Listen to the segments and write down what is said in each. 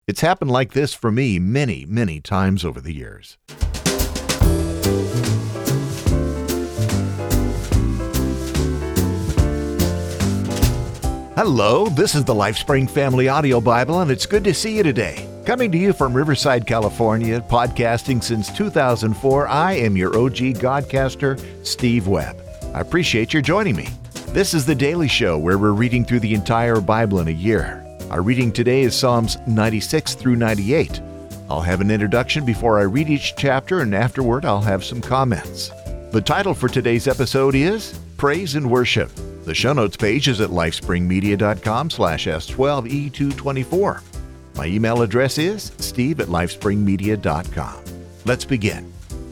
It's happened like this for me many, many times over the years. Hello, this is the LifeSpring Family Audio Bible, and it's good to see you today. Coming to you from Riverside, California, podcasting since 2004, I am your OG Godcaster, Steve Webb. I appreciate your joining me. This is the Daily Show where we're reading through the entire Bible in a year. Our reading today is Psalms 96 through 98. I'll have an introduction before I read each chapter, and afterward I'll have some comments. The title for today's episode is Praise and Worship. The show notes page is at lifespringmedia.com/S12E224. My email address is steve@lifespringmedia.com. Let's begin.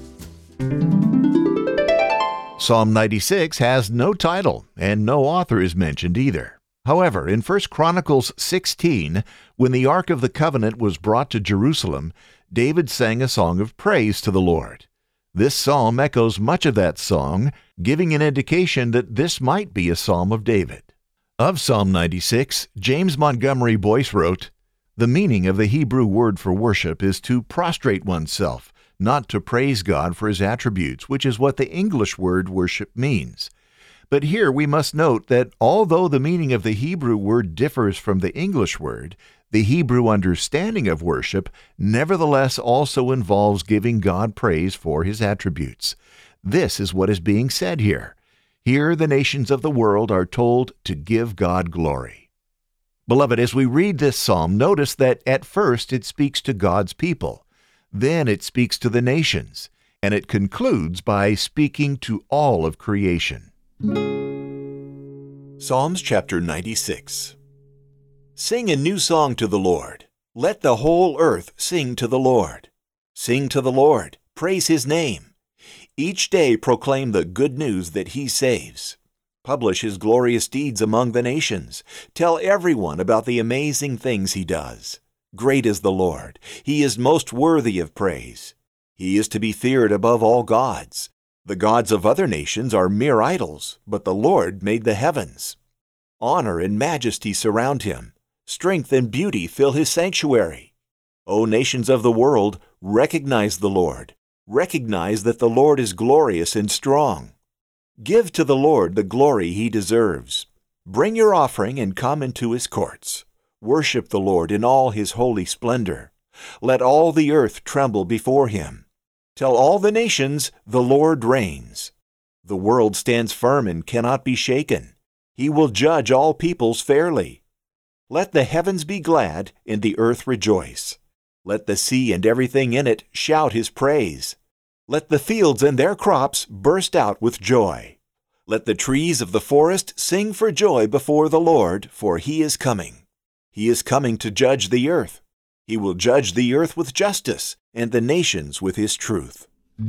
Psalm 96 has no title, and no author is mentioned either. However, in 1 Chronicles 16, when the Ark of the Covenant was brought to Jerusalem, David sang a song of praise to the Lord. This psalm echoes much of that song, giving an indication that this might be a psalm of David. Of Psalm 96, James Montgomery Boyce wrote, "The meaning of the Hebrew word for worship is to prostrate oneself, not to praise God for his attributes, which is what the English word worship means. But here we must note that although the meaning of the Hebrew word differs from the English word, the Hebrew understanding of worship nevertheless also involves giving God praise for his attributes. This is what is being said here. Here the nations of the world are told to give God glory." Beloved, as we read this psalm, notice that at first it speaks to God's people. Then it speaks to the nations, and it concludes by speaking to all of creation. Psalms chapter 96. Sing a new song to the Lord. Let the whole earth sing to the Lord. Sing to the Lord, praise his name. Each day proclaim the good news that he saves. Publish his glorious deeds among the nations. Tell everyone about the amazing things he does. Great is the Lord. He is most worthy of praise. He is to be feared above all gods. The gods of other nations are mere idols, but the Lord made the heavens. Honor and majesty surround him. Strength and beauty fill his sanctuary. O nations of the world, recognize the Lord. Recognize that the Lord is glorious and strong. Give to the Lord the glory he deserves. Bring your offering and come into his courts. Worship the Lord in all his holy splendor. Let all the earth tremble before him. Tell all the nations, the Lord reigns. The world stands firm and cannot be shaken. He will judge all peoples fairly. Let the heavens be glad and the earth rejoice. Let the sea and everything in it shout his praise. Let the fields and their crops burst out with joy. Let the trees of the forest sing for joy before the Lord, for he is coming. He is coming to judge the earth. He will judge the earth with justice and the nations with his truth.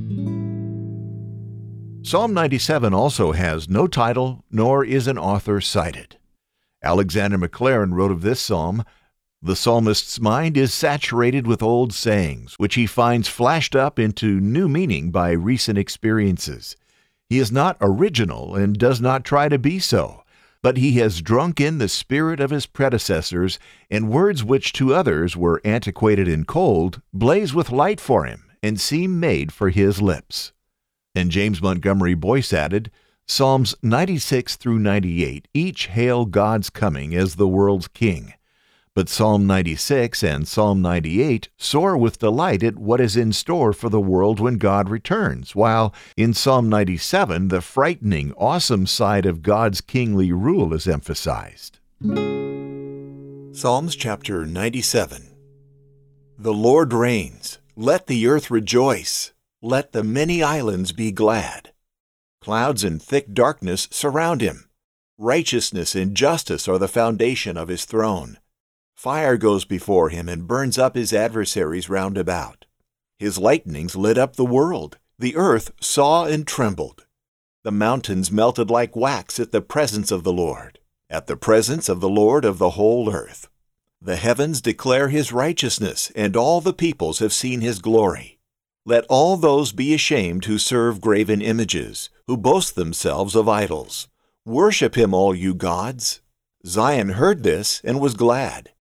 Psalm 97 also has no title, nor is an author cited. Alexander Maclaren wrote of this psalm, "The psalmist's mind is saturated with old sayings, which he finds flashed up into new meaning by recent experiences. He is not original and does not try to be so, but he has drunk in the spirit of his predecessors, and words which to others were antiquated and cold blaze with light for him and seem made for his lips." And James Montgomery Boyce added, Psalms 96 through 98 each hail God's coming as the world's king. But Psalm 96 and Psalm 98 soar with delight at what is in store for the world when God returns, while in Psalm 97 the frightening, awesome side of God's kingly rule is emphasized. Psalms chapter 97. The Lord reigns. Let the earth rejoice. Let the many islands be glad. Clouds and thick darkness surround him. Righteousness and justice are the foundation of his throne. Fire goes before him and burns up his adversaries round about. His lightnings lit up the world. The earth saw and trembled. The mountains melted like wax at the presence of the Lord, at the presence of the Lord of the whole earth. The heavens declare his righteousness, and all the peoples have seen his glory. Let all those be ashamed who serve graven images, who boast themselves of idols. Worship him, all you gods. Zion heard this and was glad.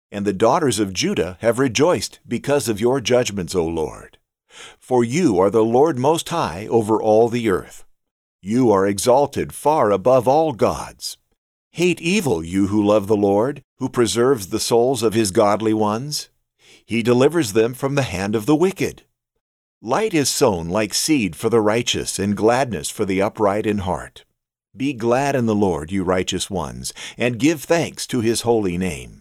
and the daughters of Judah have rejoiced because of your judgments, O Lord. For you are the Lord Most High over all the earth. You are exalted far above all gods. Hate evil, you who love the Lord, who preserves the souls of his godly ones. He delivers them from the hand of the wicked. Light is sown like seed for the righteous, and gladness for the upright in heart. Be glad in the Lord, you righteous ones, and give thanks to his holy name.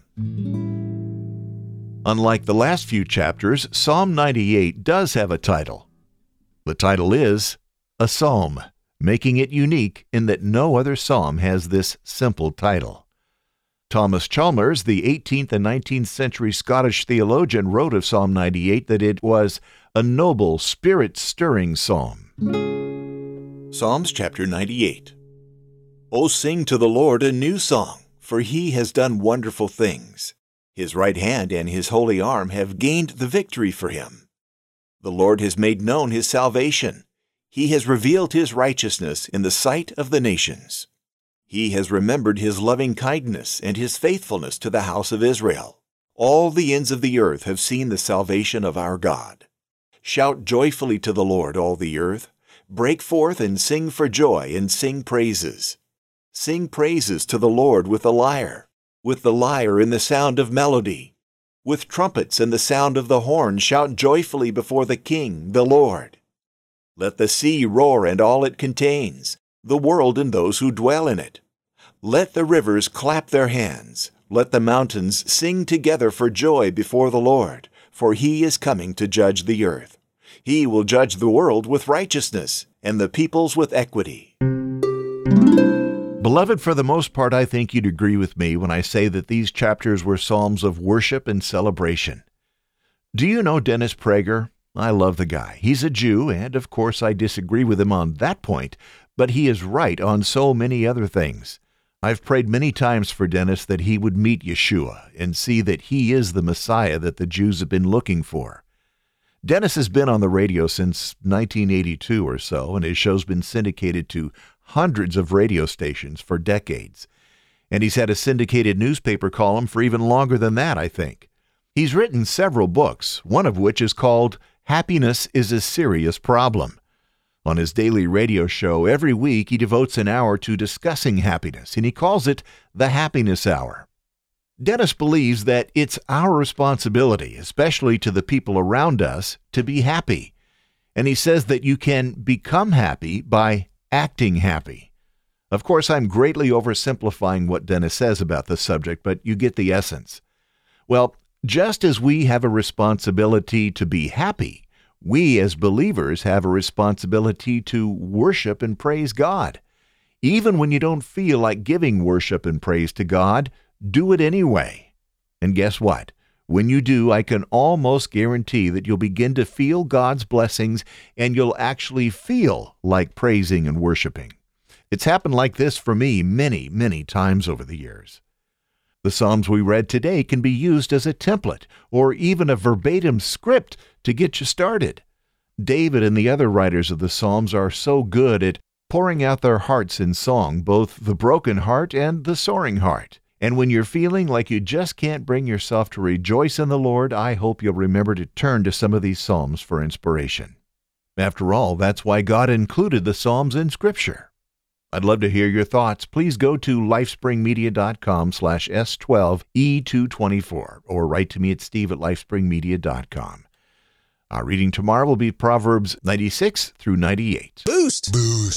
Unlike the last few chapters, Psalm 98 does have a title. The title is A Psalm, making it unique in that no other psalm has this simple title. Thomas Chalmers, the 18th and 19th century Scottish theologian, wrote of Psalm 98 that it was a noble, spirit-stirring psalm. Psalms chapter 98. O sing to the Lord a new song, for he has done wonderful things. His right hand and his holy arm have gained the victory for him. The Lord has made known his salvation. He has revealed his righteousness in the sight of the nations. He has remembered his loving kindness and his faithfulness to the house of Israel. All the ends of the earth have seen the salvation of our God. Shout joyfully to the Lord, all the earth. Break forth and sing for joy and sing praises. Sing praises to the Lord with the lyre in the sound of melody. With trumpets and the sound of the horn, shout joyfully before the King, the Lord. Let the sea roar and all it contains, the world and those who dwell in it. Let the rivers clap their hands. Let the mountains sing together for joy before the Lord, for he is coming to judge the earth. He will judge the world with righteousness, and the peoples with equity. Beloved, for the most part, I think you'd agree with me when I say that these chapters were psalms of worship and celebration. Do you know Dennis Prager? I love the guy. He's a Jew, and of course I disagree with him on that point, but he is right on so many other things. I've prayed many times for Dennis that he would meet Yeshua and see that he is the Messiah that the Jews have been looking for. Dennis has been on the radio since 1982 or so, and his show's been syndicated to hundreds of radio stations for decades. And he's had a syndicated newspaper column for even longer than that, I think. He's written several books, one of which is called Happiness is a Serious Problem. On his daily radio show, every week he devotes an hour to discussing happiness, and he calls it the Happiness Hour. Dennis believes that it's our responsibility, especially to the people around us, to be happy. And he says that you can become happy by acting happy. Of course, I'm greatly oversimplifying what Dennis says about the subject, but you get the essence. Well, just as we have a responsibility to be happy, we as believers have a responsibility to worship and praise God. Even when you don't feel like giving worship and praise to God, do it anyway. And guess what? When you do, I can almost guarantee that you'll begin to feel God's blessings and you'll actually feel like praising and worshiping. It's happened like this for me many, many times over the years. The Psalms we read today can be used as a template or even a verbatim script to get you started. David and the other writers of the Psalms are so good at pouring out their hearts in song, both the broken heart and the soaring heart. And when you're feeling like you just can't bring yourself to rejoice in the Lord, I hope you'll remember to turn to some of these Psalms for inspiration. After all, that's why God included the Psalms in Scripture. I'd love to hear your thoughts. Please go to lifespringmedia.com/S12E224 or write to me at steve@lifespringmedia.com. Our reading tomorrow will be Proverbs 96 through 98. Boost!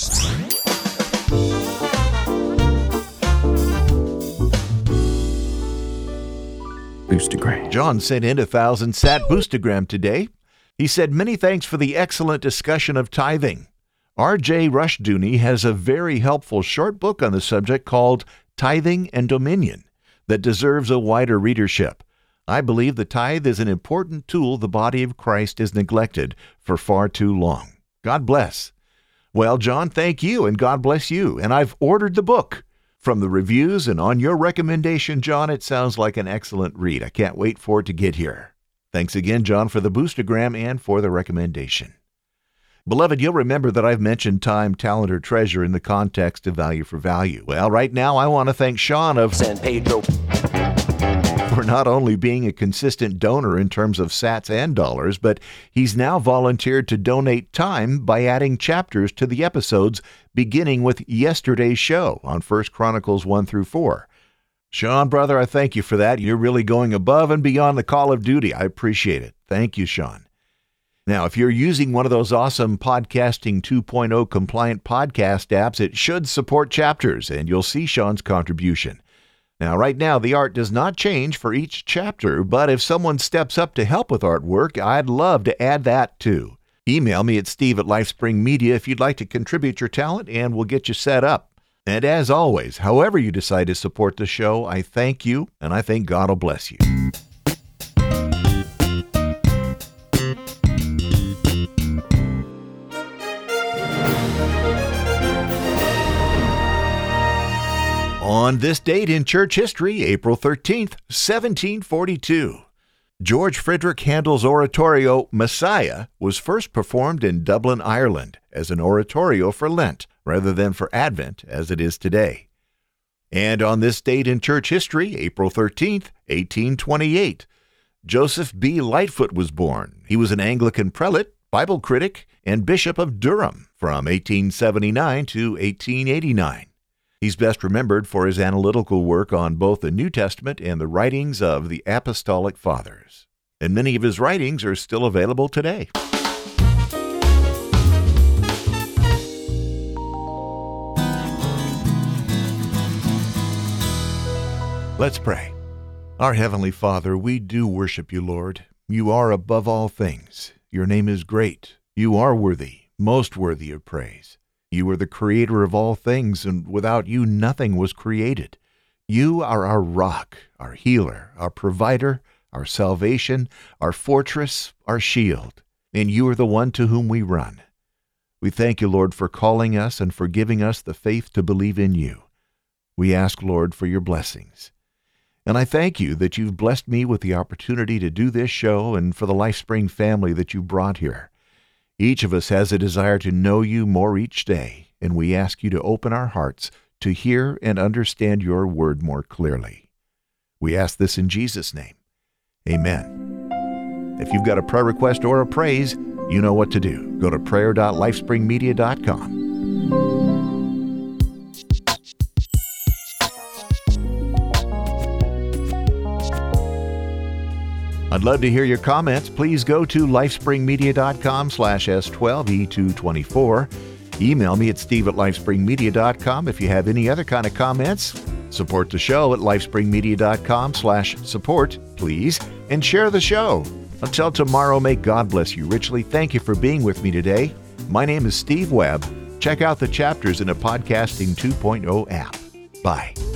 Boostagram. John sent in a 1,000-sat Boostagram today. He said, "Many thanks for the excellent discussion of tithing. R.J. Rushdoony has a very helpful short book on the subject called Tithing and Dominion that deserves a wider readership. I believe the tithe is an important tool the body of Christ has neglected for far too long. God bless." Well, John, thank you, and God bless you. And I've ordered the book. From the reviews and on your recommendation, John, it sounds like an excellent read. I can't wait for it to get here. Thanks again, John, for the Boostagram and for the recommendation. Beloved, you'll remember that I've mentioned time, talent, or treasure in the context of value for value. Well, right now I want to thank Sean of San Pedro for not only being a consistent donor in terms of sats and dollars, but he's now volunteered to donate time by adding chapters to the episodes, beginning with yesterday's show on 1 Chronicles 1 through 4. Sean, brother, I thank you for that. You're really going above and beyond the call of duty. I appreciate it. Thank you, Sean. Now, if you're using one of those awesome Podcasting 2.0 compliant podcast apps, it should support chapters, and you'll see Sean's contribution. Now, right now, the art does not change for each chapter, but if someone steps up to help with artwork, I'd love to add that too. Email me at steve@LifespringMedia if you'd like to contribute your talent, and we'll get you set up. And as always, however you decide to support the show, I thank you, and I think God will bless you. On this date in church history, April 13th, 1742, George Frederick Handel's oratorio Messiah was first performed in Dublin, Ireland, as an oratorio for Lent rather than for Advent as it is today. And on this date in church history, April 13th, 1828, Joseph B. Lightfoot was born. He was an Anglican prelate, Bible critic, and Bishop of Durham from 1879 to 1889. He's best remembered for his analytical work on both the New Testament and the writings of the Apostolic Fathers. And many of his writings are still available today. Let's pray. Our Heavenly Father, we do worship you, Lord. You are above all things. Your name is great. You are worthy, most worthy of praise. You are the creator of all things, and without you nothing was created. You are our rock, our healer, our provider, our salvation, our fortress, our shield, and you are the one to whom we run. We thank you, Lord, for calling us and for giving us the faith to believe in you. We ask, Lord, for your blessings. And I thank you that you've blessed me with the opportunity to do this show and for the LifeSpring family that you brought here. Each of us has a desire to know you more each day, and we ask you to open our hearts to hear and understand your word more clearly. We ask this in Jesus' name. Amen. If you've got a prayer request or a praise, you know what to do. Go to prayer.lifespringmedia.com. I'd love to hear your comments. Please go to lifespringmedia.com/S12E224. Email me at steve@lifespringmedia.com if you have any other kind of comments. Support the show at lifespringmedia.com/support, please, and share the show. Until tomorrow, may God bless you richly. Thank you for being with me today. My name is Steve Webb. Check out the chapters in a Podcasting 2.0 app. Bye.